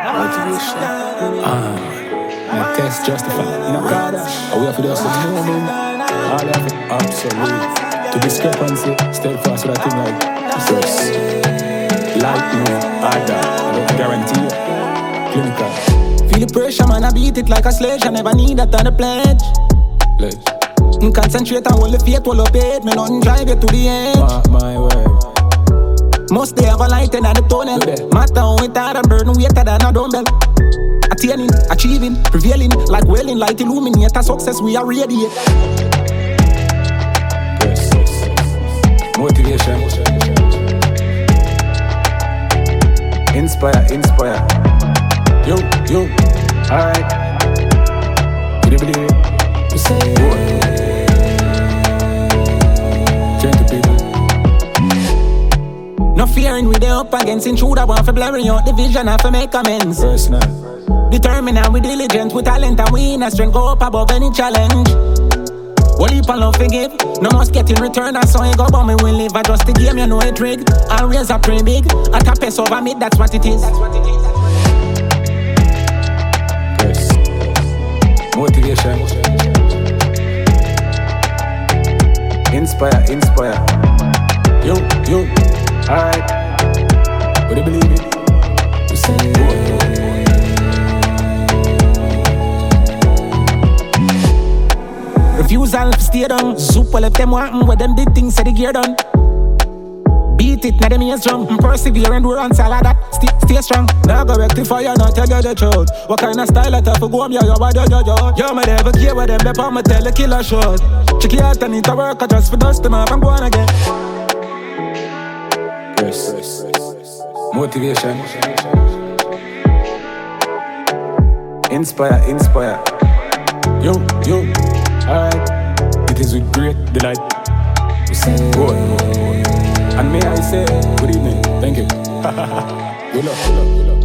Motivation. My test justified. You know, God, we have to do some moment. All you have to absolute. To discrepancy, steadfast with a thing like first. Lightning, harder, I don't guarantee you. Clinical. Feel the pressure, man, I beat it like a sledge. I never need that on the pledge. Concentrate on all the faith, all the paid. Me nothing drive you to the edge. My way. Must they have a light in the tunnel. Matter how it hard and burn wetter than a dumbbell. Attaining, achieving, prevailing, like welling, light illuminate a success we are radiate. Yes. Motivation. Inspire. Yo. Alright. You don't believe it? You say gentle people. No fearing we they up against intruder. Want for blurring out the vision and for make amends. Personal. Determined and we diligent, with talent and we inner strength go up above any challenge. One heap and love forgive, no must get in return. I saw it go but me will live. I just the game, you know it rig. I'll raise up pretty big, I tap us over me, that's what it is. Yes. Motivation. Inspire. Yo. Alright. Would you believe it? You say refusal to stay down. Super left them wanting where them did things, say the gear done. Beat it, now them ears drum. Persevere, endurance, all of that. Stay strong. Now go rectify, not tell you the truth. What kind of style I tough for go up, yo. Yo, me never care what them, they put me tell the killer shot. Check it out, I need to work, I just for dust them up, I'm going again. Yes. Motivation. Inspire. Yo. Alright. It is with great delight. We say good. And may I say good evening. Thank you. Good luck.